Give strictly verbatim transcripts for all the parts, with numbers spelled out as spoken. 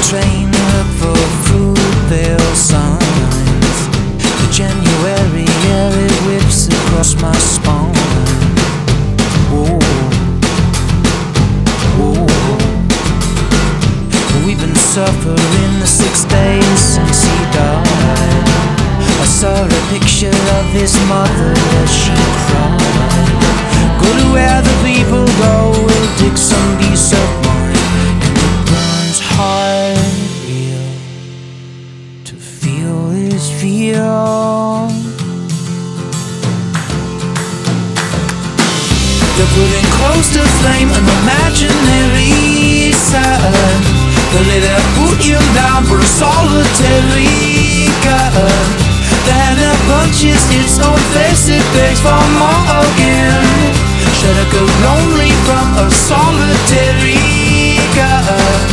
train, look for fruitvale signs. The January air, it whips across my spine. Whoa, whoa. We've been suffering the six days since he died. I saw a picture of his mother as she cried. Go to where the people go, we'll dig some peace of mind. And it burns hard, real, to feel is feel. They're putting close to flame an imaginary sun. They'll lay their boot you down for a solitary gun. The hand that punches its own face, it begs for more again. Should I go lonely from a solitary gun?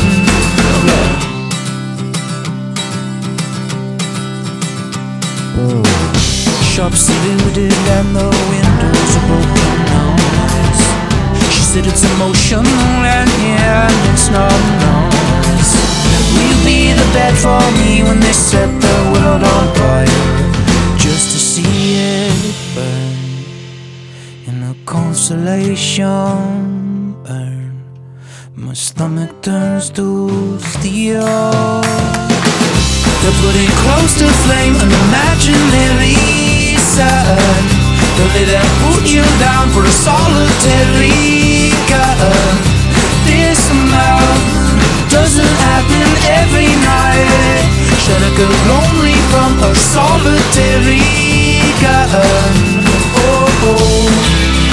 Oh. Shops looted and the windows are broken noise. She said it's emotional and yeah, it's not nice. Will you be the bed for me when they set the world on fire? Just to see it burn in a consolation burn. My stomach turns to steel. They're putting close to flame an imaginary sun. They'll lay their boot you down for a solitary gun. This amount doesn't happen every night. Should I go lonely from a solitary gun? Oh, oh.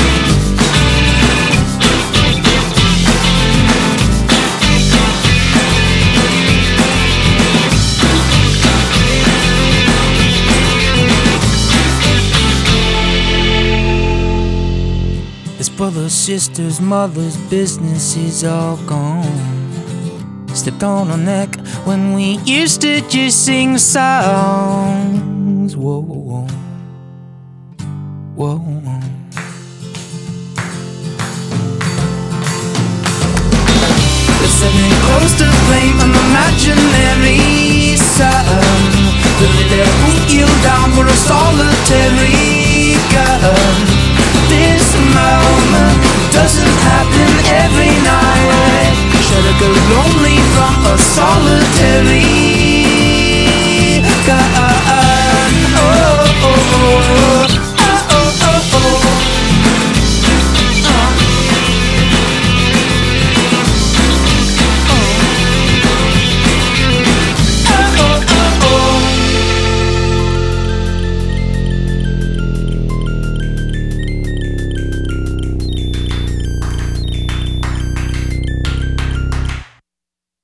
His brothers, sisters, mother's business is all gone. Stepped on her neck when we used to just sing songs. Whoa, whoa, whoa, whoa. They're sitting close to flame an imaginary